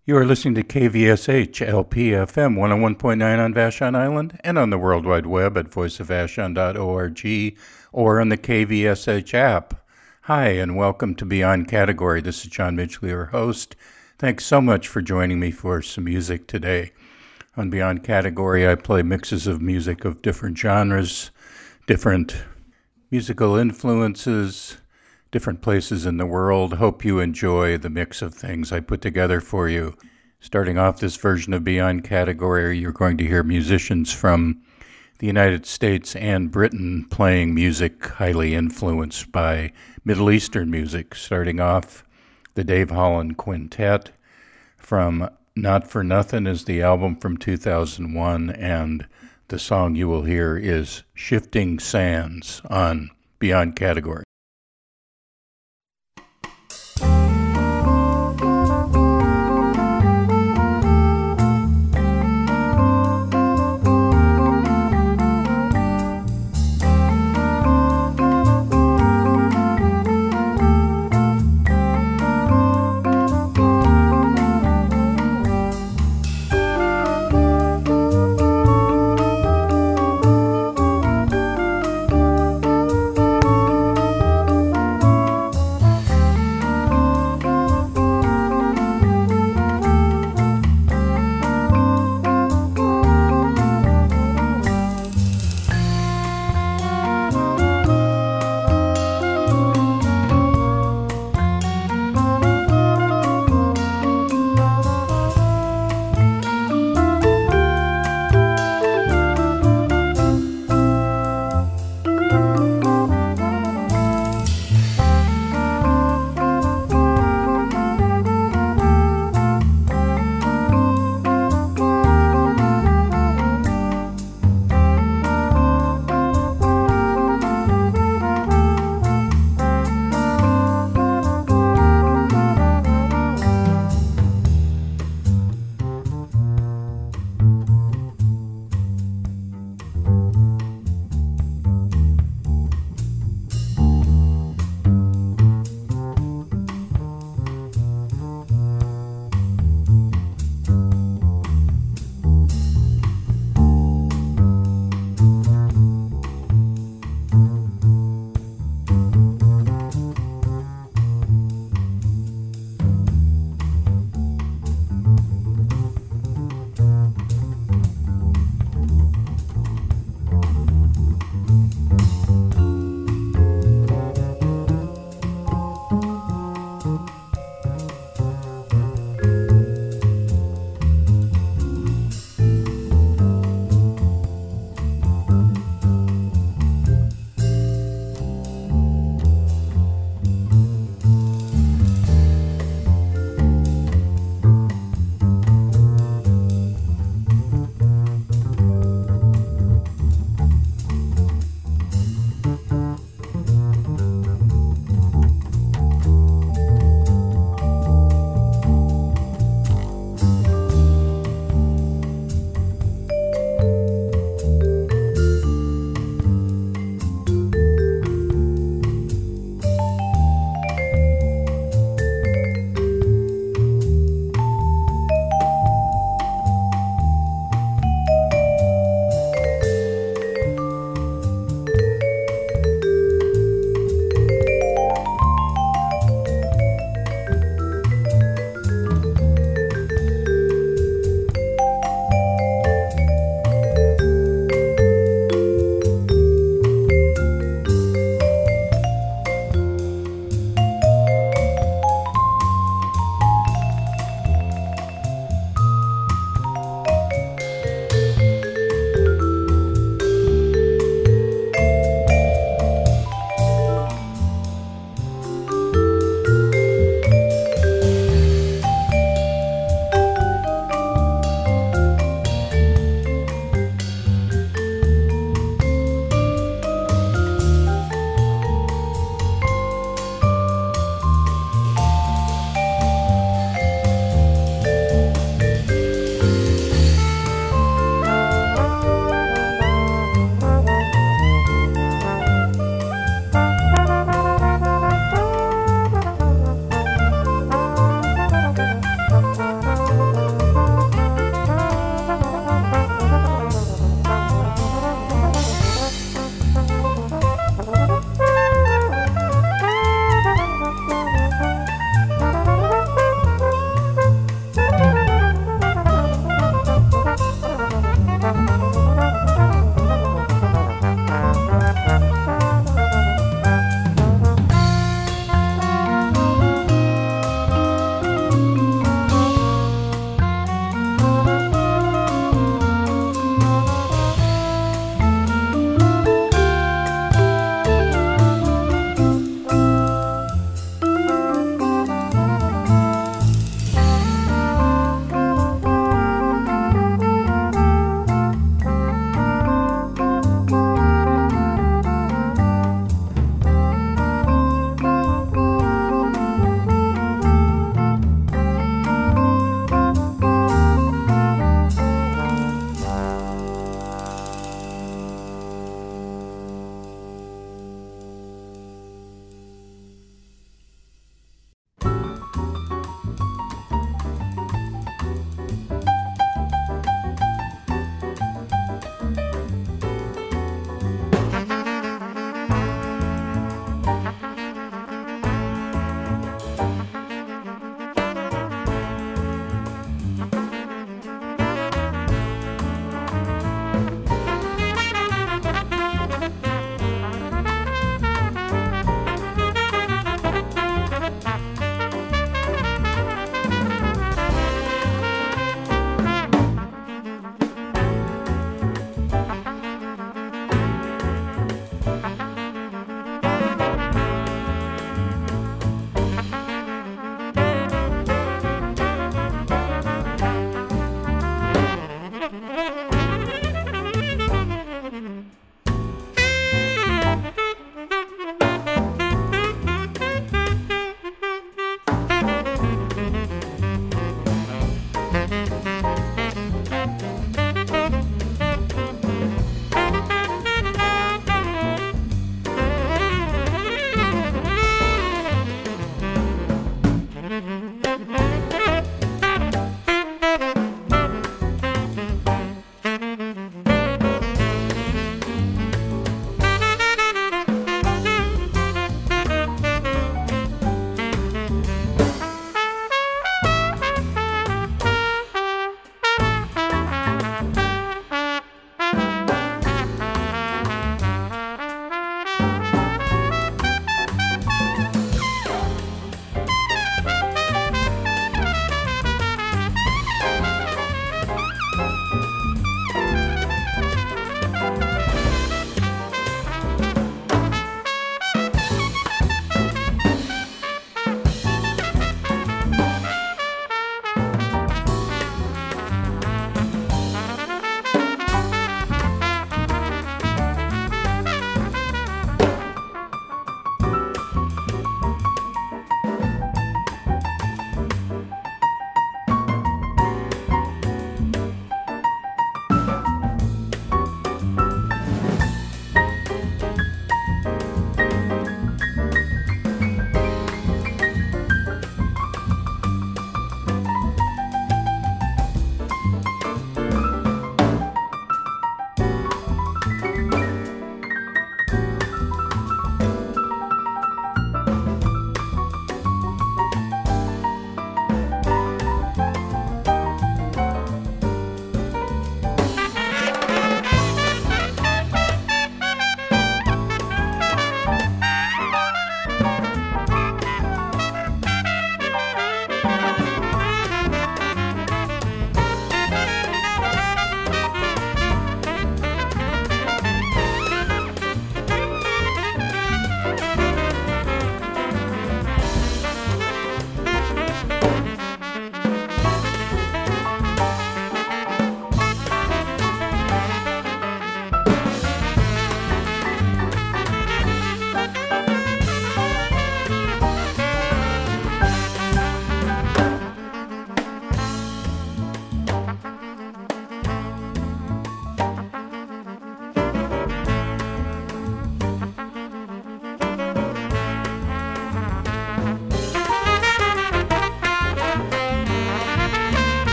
You are listening to KVSH LPFM 101.9 on Vashon Island and on the World Wide Web at voiceofvashon.org or on the KVSH app. Hi, and welcome to Beyond Category. This is John Midgley, your host. Thanks so much for joining me for some music today. On Beyond Category, I play mixes of music of different genres, different musical influences, different places in the world. Hope you enjoy the mix of things I put together for you. Starting off this version of Beyond Category, you're going to hear musicians from the United States and Britain playing music highly influenced by Middle Eastern music. Starting off, the Dave Holland Quintet from Not For Nothing is the album from 2001, and the song you will hear is Shifting Sands on Beyond Category.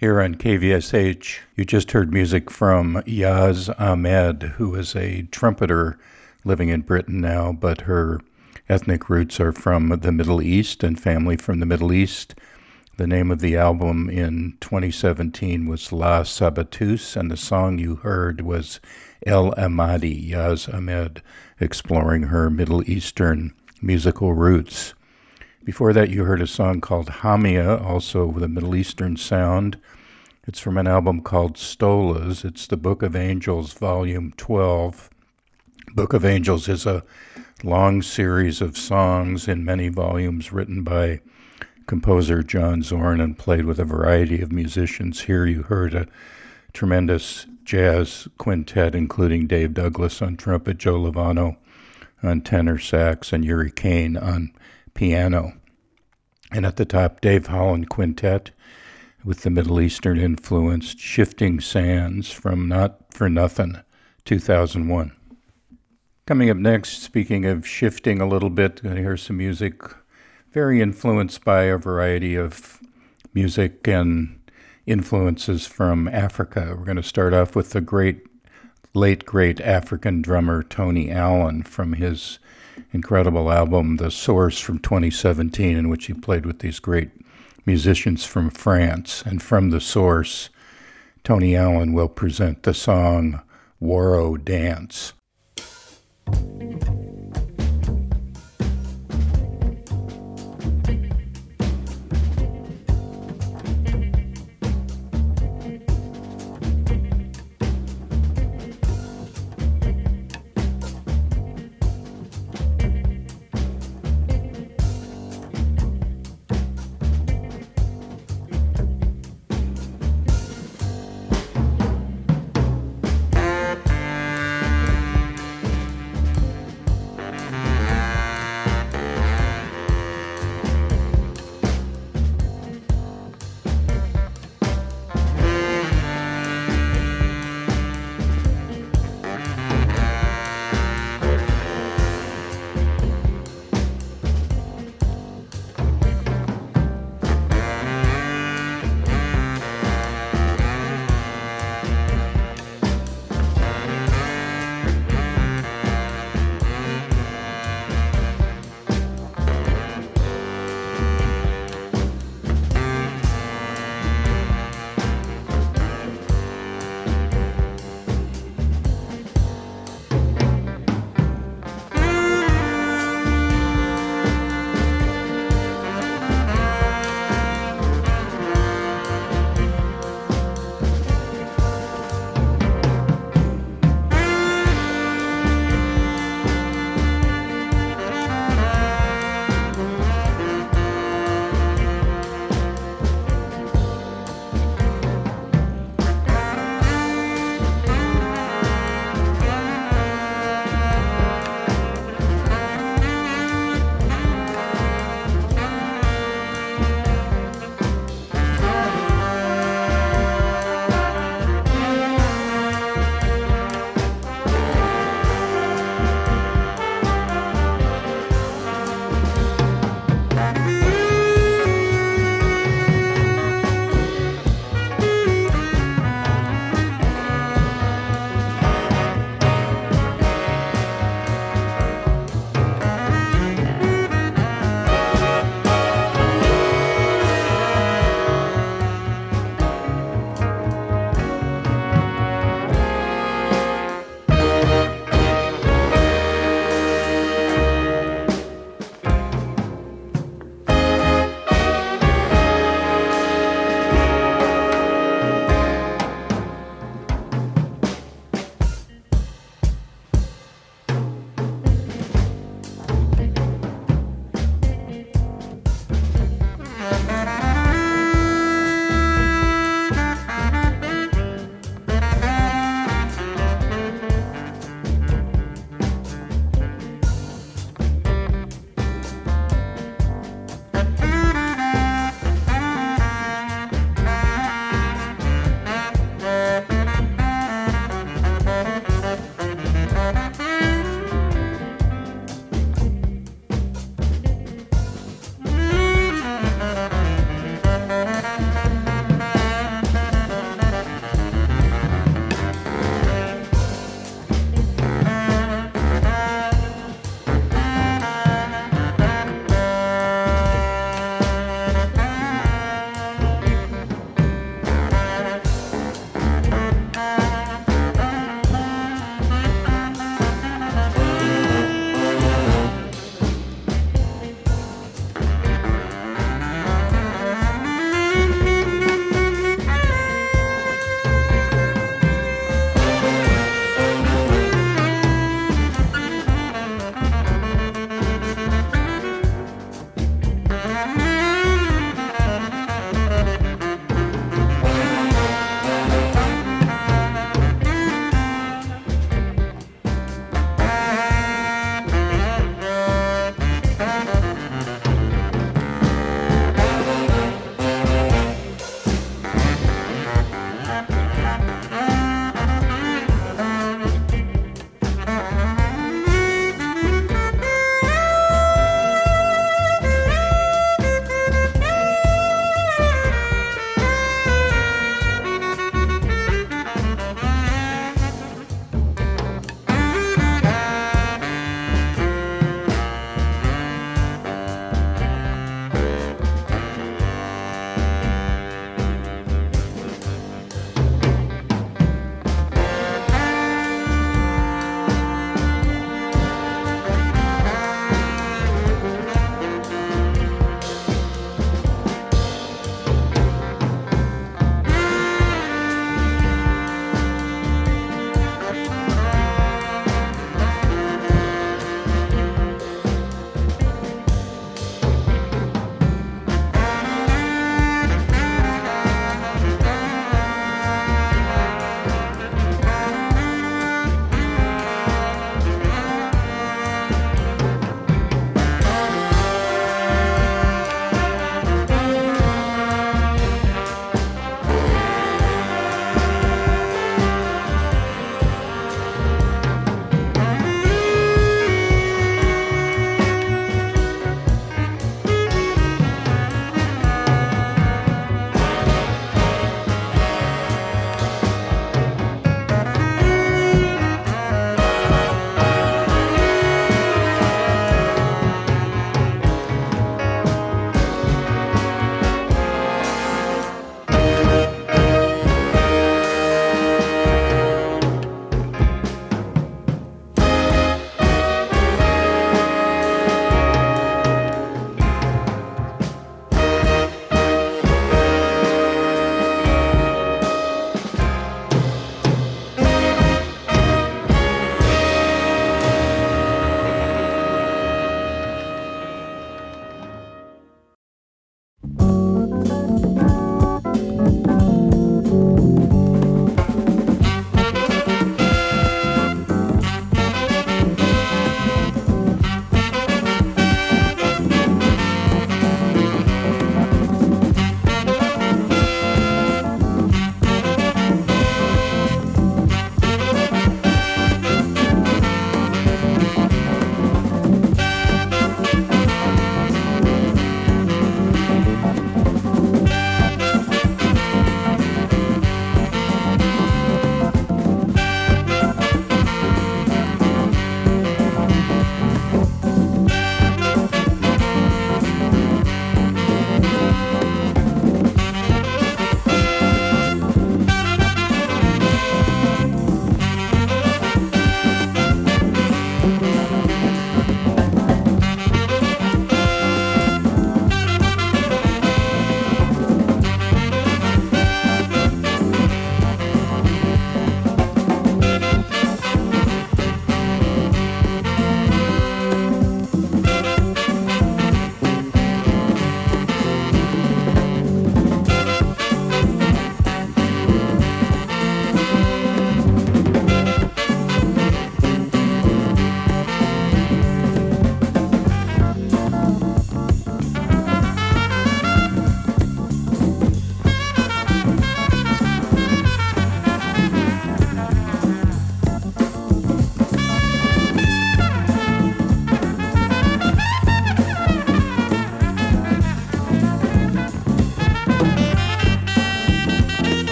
Here on KVSH, you just heard music from Yaz Ahmed, who is a trumpeter living in Britain now, but her ethnic roots are from the Middle East and family from the Middle East. The name of the album in 2017 was La Sabatus, and the song you heard was El Amadi, Yaz Ahmed, exploring her Middle Eastern musical roots. Before that, you heard a song called Hamia, also with a Middle Eastern sound. It's from an album called Stolas. It's the Book of Angels, Volume 12. Book of Angels is a long series of songs in many volumes written by composer John Zorn and played with a variety of musicians. Here you heard a tremendous jazz quintet, including Dave Douglas on trumpet, Joe Lovano on tenor sax, and Yuri Kane on piano. And at the top, Dave Holland Quintet with the Middle Eastern influenced Shifting Sands from Not For Nothing, 2001. Coming up next, speaking of shifting a little bit, going to hear some music very influenced by a variety of music and influences from Africa. We're going to start off with the late great African drummer Tony Allen from his incredible album, The Source, from 2017, in which he played with these great musicians from France. And from The Source, Tony Allen will present the song Waro Dance.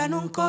kanunko.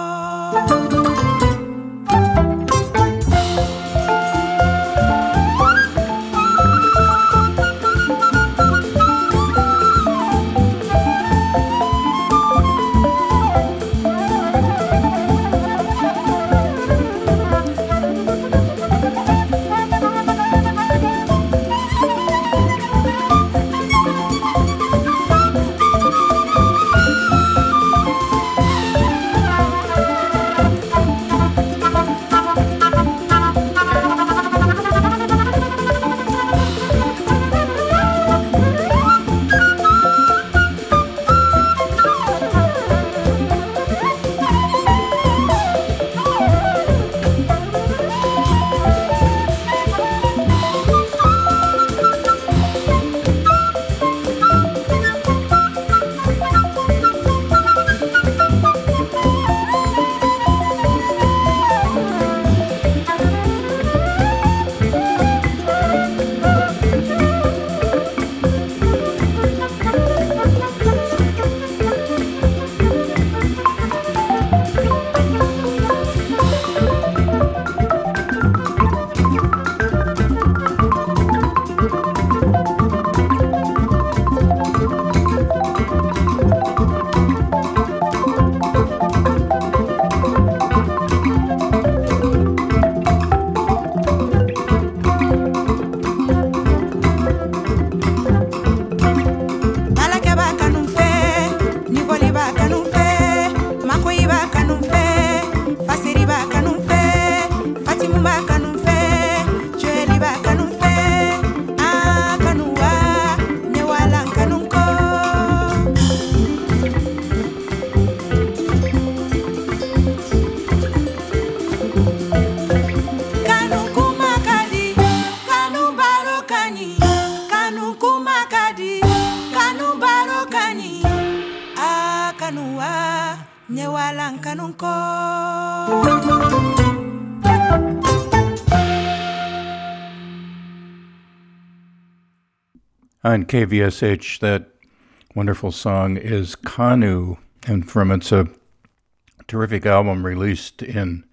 On KVSH, that wonderful song is Kanu, and from it's a terrific album released in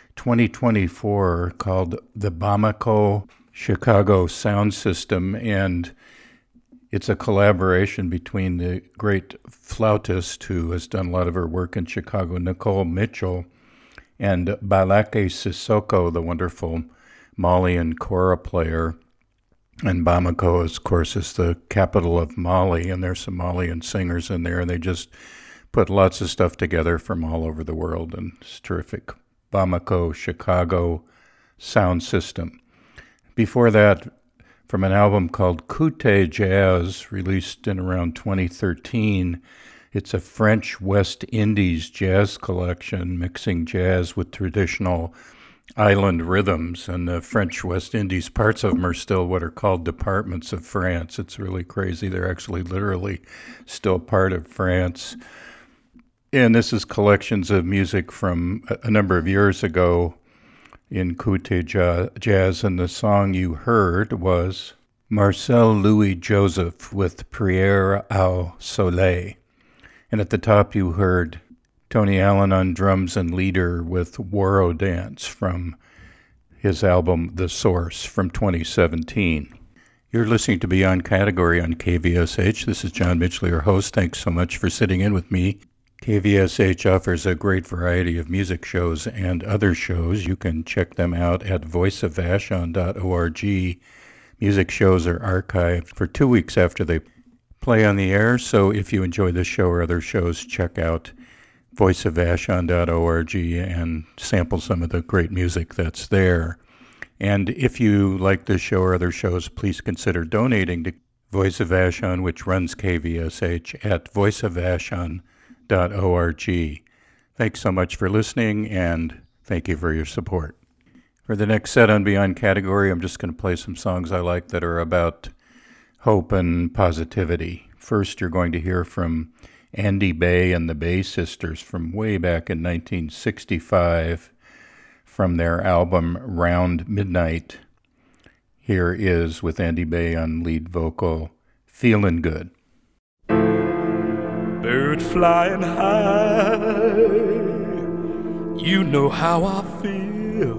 2024 called the Bamako Chicago Sound System, and it's a collaboration between the great flautist who has done a lot of her work in Chicago, Nicole Mitchell, and Balake Sissoko, the wonderful Malian kora player. And Bamako, of course, is the capital of Mali, and there's some Malian singers in there, and they just put lots of stuff together from all over the world, and it's terrific. Bamako Chicago Sound System. Before that, from an album called Kute Jazz, released in around 2013, it's a French West Indies jazz collection, mixing jazz with traditional island rhythms, and the French West Indies, parts of them are still what are called departments of France. It's really crazy. They're actually literally still part of France. And this is collections of music from a number of years ago in Kute Jazz, and the song you heard was Marcel Louis Joseph with Prière au Soleil. And at the top you heard Tony Allen on drums and leader with Waro Dance from his album The Source from 2017. You're listening to Beyond Category on KVSH. This is John Mitchell, your host. Thanks so much for sitting in with me. KVSH offers a great variety of music shows and other shows. You can check them out at voiceofvashon.org. Music shows are archived for 2 weeks after they play on the air, so if you enjoy this show or other shows, check out voiceofvashon.org and sample some of the great music that's there. And if you like this show or other shows, please consider donating to Voice of Vashon, which runs KVSH, at voiceofvashon.org. Thanks so much for listening, and thank you for your support. For the next set on Beyond Category, I'm just going to play some songs I like that are about hope and positivity. First, you're going to hear from Andy Bay and the Bay Sisters from way back in 1965 from their album Round Midnight. Here is, with Andy Bay on lead vocal, Feelin' Good. Bird flying high You know how I feel.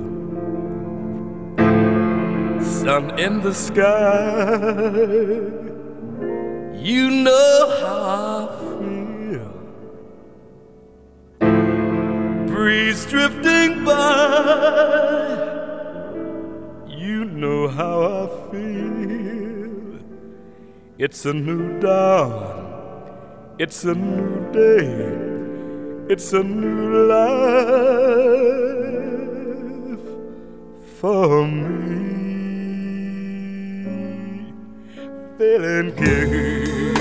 Sun in the sky. You know how I feel. Breeze drifting by. You know how I feel. It's a new dawn. It's a new day. It's a new life for me. Feeling good.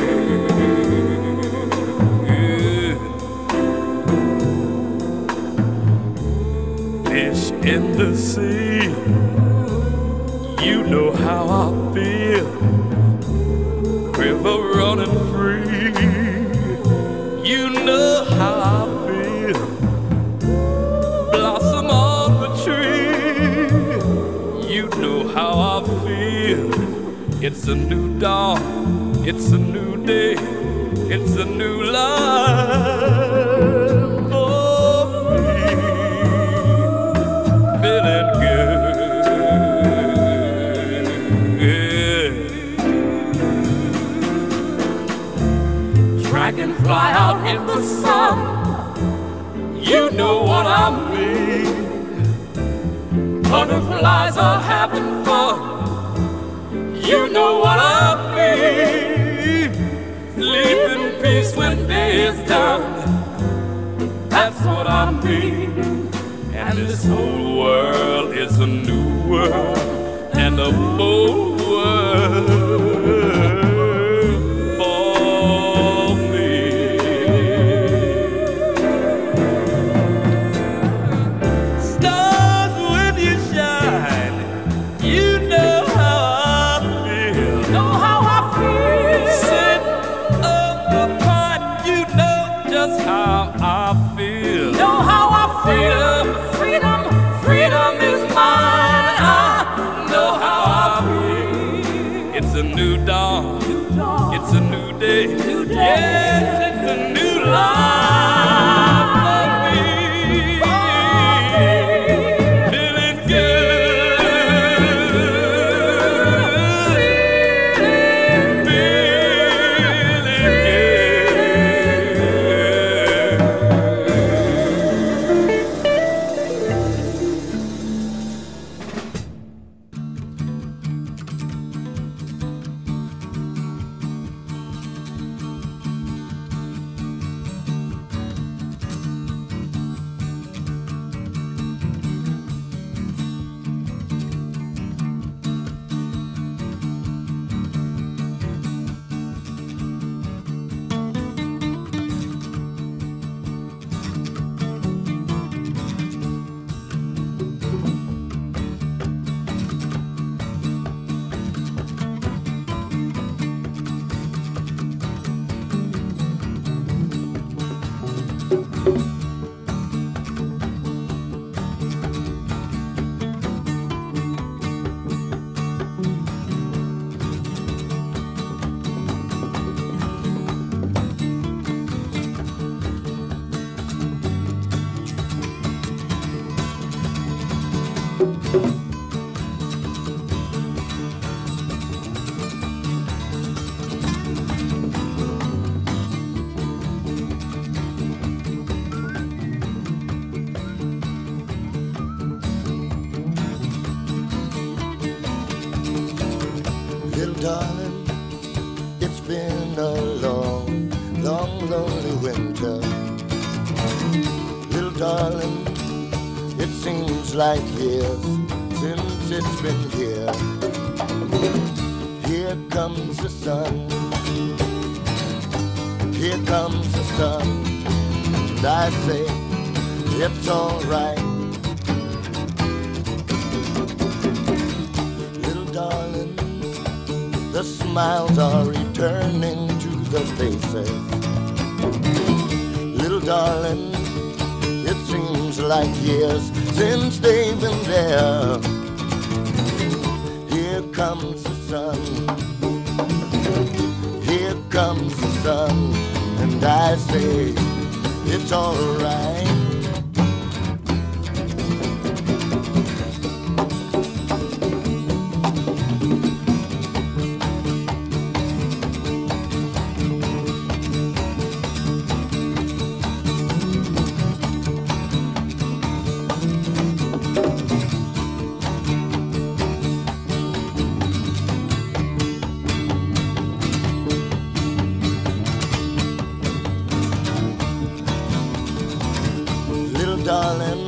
Fish in the sea. You know how I feel. River running free. You know how I feel. Blossom on the tree. You know how I feel. It's a new dawn. It's a new day. It's a new life for me. Feeling good. Dragonfly out in the sun. You know what I mean. Butterflies are having fun. You know what I mean. Sleep in peace when day is done. That's what I mean. And this whole world is a new world and a bold world. Freedom is mine. I know how I feel. It's a new dawn. It's a new day. Yes, it's a new life for me. Feeling good. Feeling Little darling, it's been a long, long, lonely winter. Little darling, it seems like years since it's been here. Here comes the sun. Here comes the sun. And I say, it's alright. Little darling, the smiles are returning to the faces. Little darling, it seems like years since they've been there. Here comes the sun. Here comes the sun. And I say, it's alright. darling.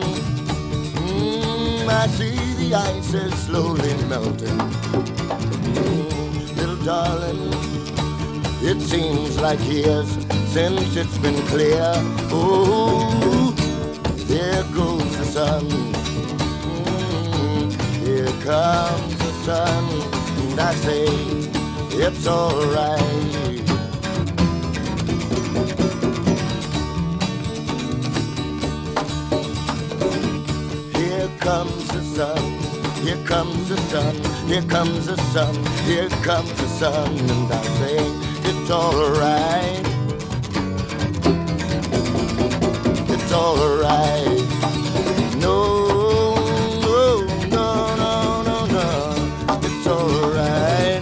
I see the ice is slowly melting. Little darling, it seems like years since it's been clear. Oh, there goes the sun. Here comes the sun. And I say, it's alright. Here comes the sun, here comes the sun, here comes the sun, here comes the sun, and I say it's alright, it's alright. No, no, no, no, no, no, it's alright.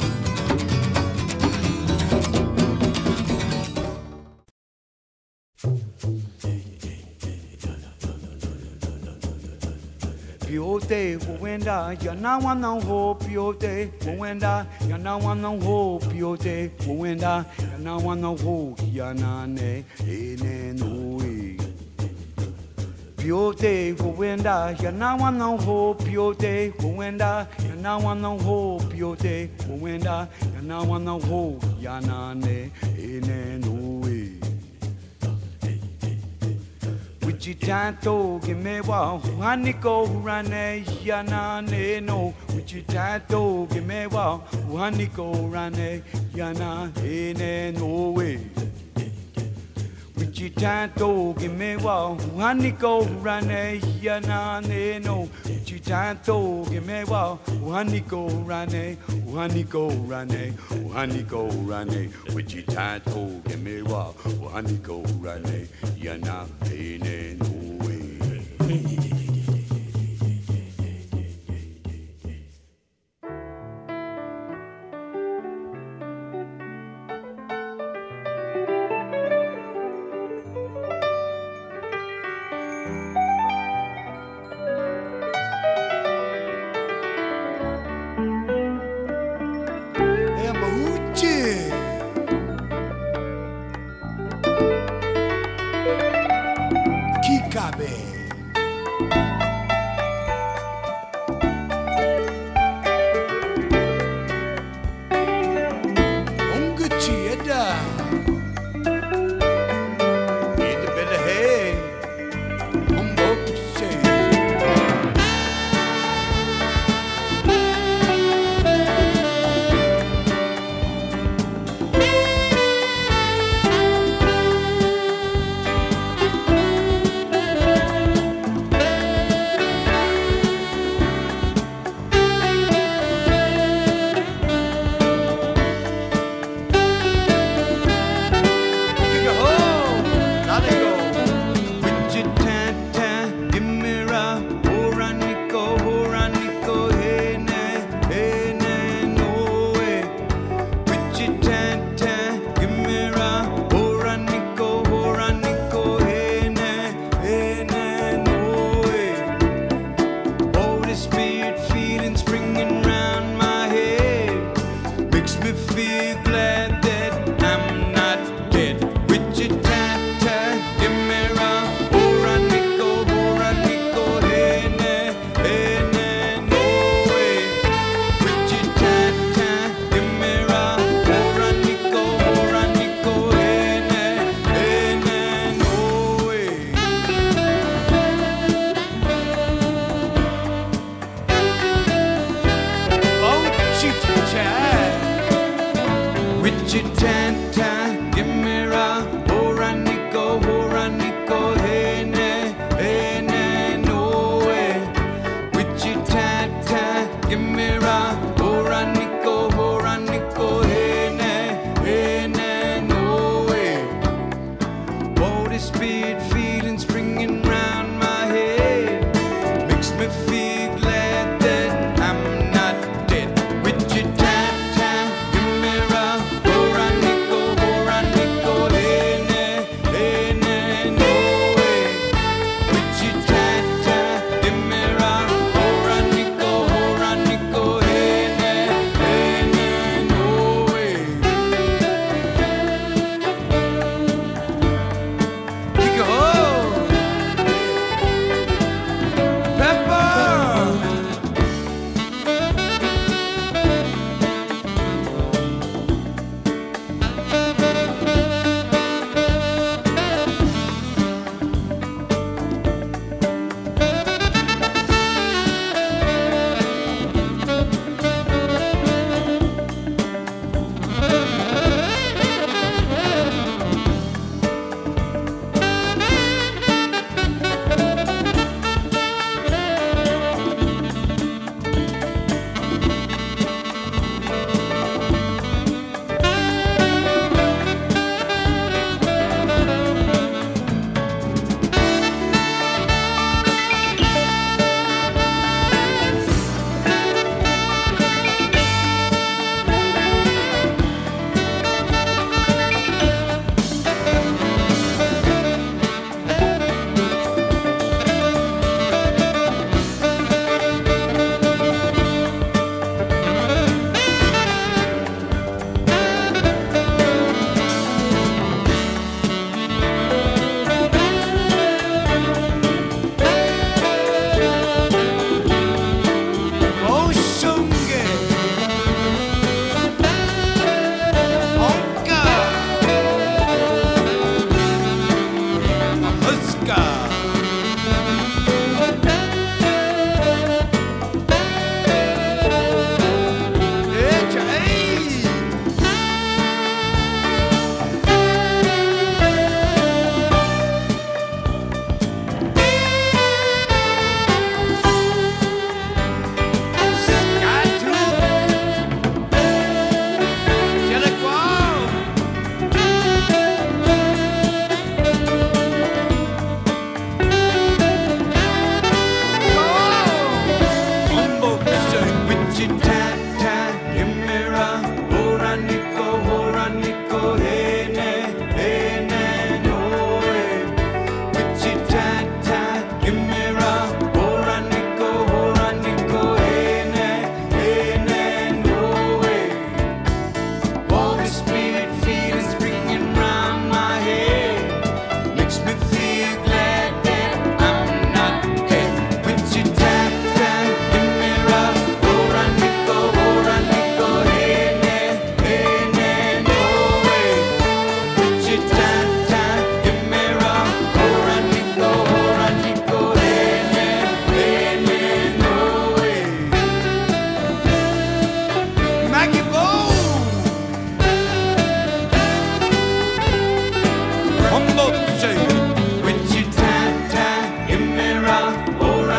Piote, Wenda, Yana Wana Ho, Piote, Wenda, Yana Wana Ho, Piote, Wenda, Yana Wana Ho, Yanane, Ene Nui. Piote, Wenda, Yana Wana Ho, Piote, Wenda, Yana Wana Ho, Piote, Wenda, Yana Wana Ho, Yanane, Ene Nui. Wichitato, give me wa, Waniko, Rane, Yana, no. Wichitato, give me wa, Waniko, Rane, Yana, no way. Wichitato, give me wa, Waniko, Rane, Yana, no. Wichitato, give me wa, Waniko, Rane, Waniko, Rane, Waniko, Rane. Wichitato, give me wa, Waniko, Rane, Yana, no way. Run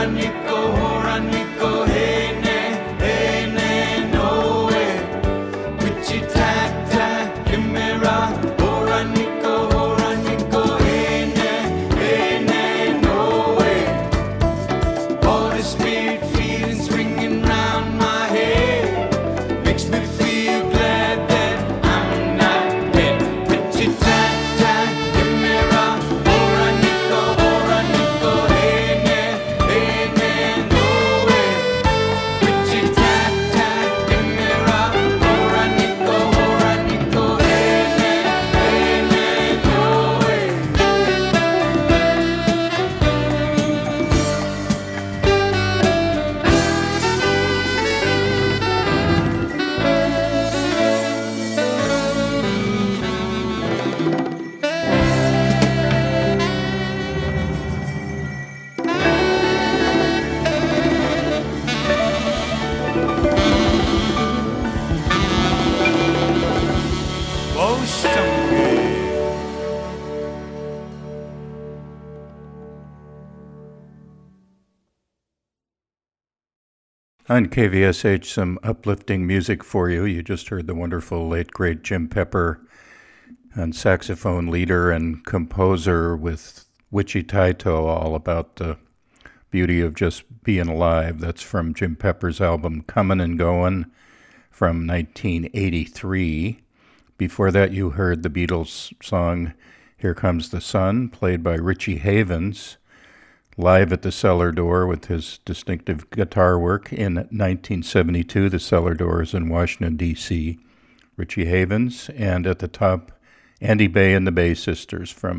On KVSH, some uplifting music for you. You just heard the wonderful late, great Jim Pepper, and saxophone leader and composer with Wichitaito, all about the beauty of just being alive. That's from Jim Pepper's album Comin' and Goin' from 1983. Before that, you heard the Beatles song Here Comes the Sun, played by Richie Havens, live at the Cellar Door with his distinctive guitar work in 1972. The Cellar Door is in Washington, D.C. Richie Havens, and at the top, Andy Bay and the Bay Sisters from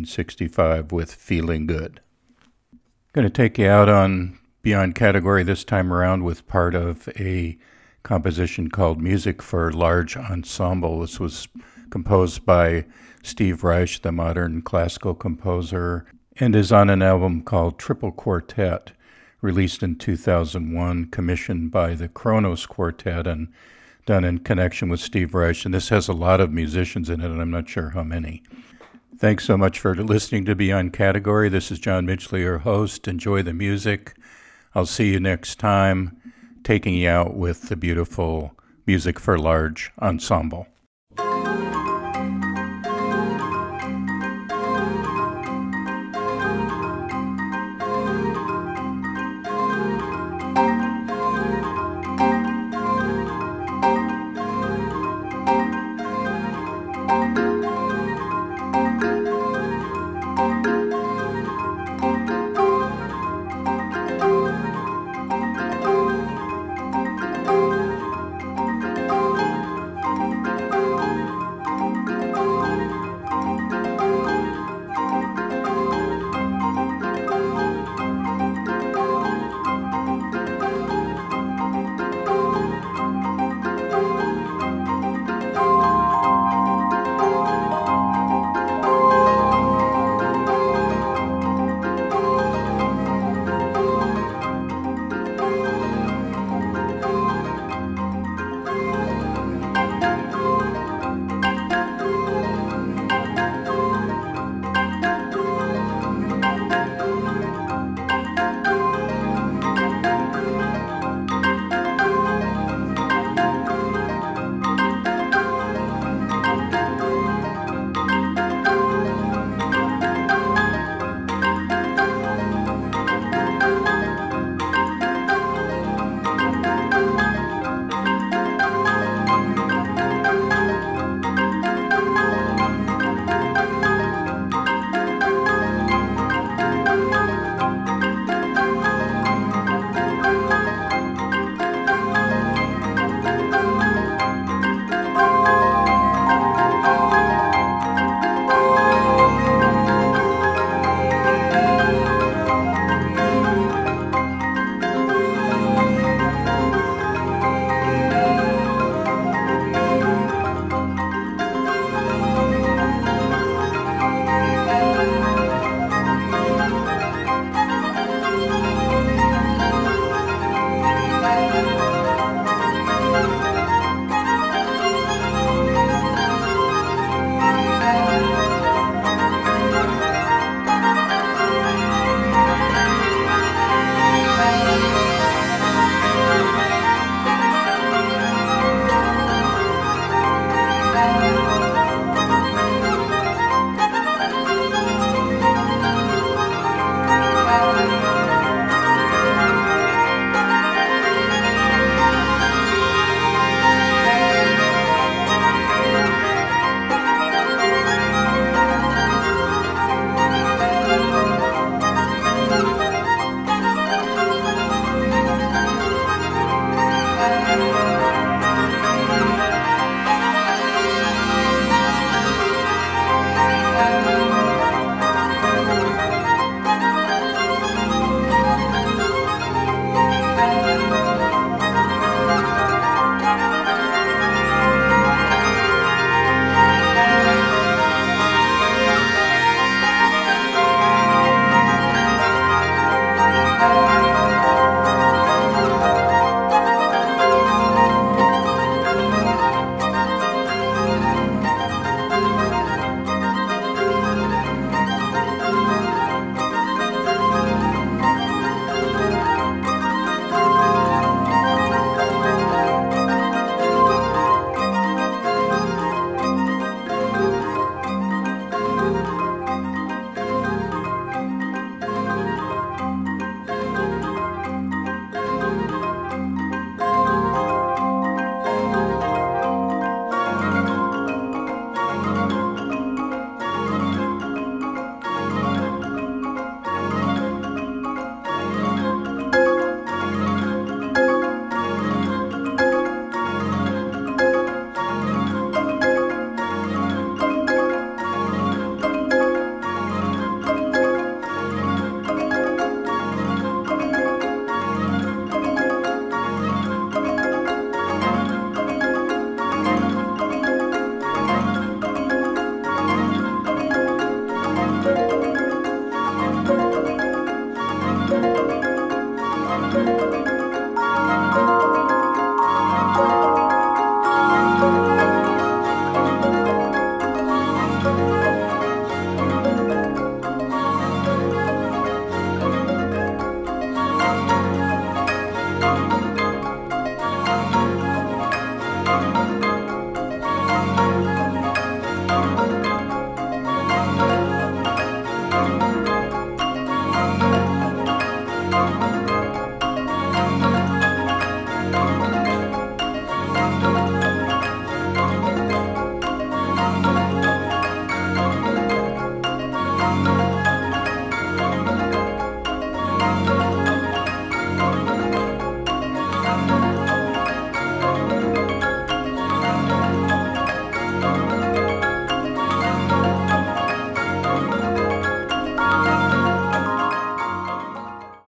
1965 with Feeling Good. Going to take you out on Beyond Category this time around with part of a composition called Music for Large Ensemble. This was composed by Steve Reich, the modern classical composer, and is on an album called Triple Quartet, released in 2001, commissioned by the Kronos Quartet and done in connection with Steve Reich. And this has a lot of musicians in it, and I'm not sure how many. Thanks so much for listening to Beyond Category. This is John Midgley, your host. Enjoy the music. I'll see you next time, taking you out with the beautiful Music for Large Ensemble. Thank you.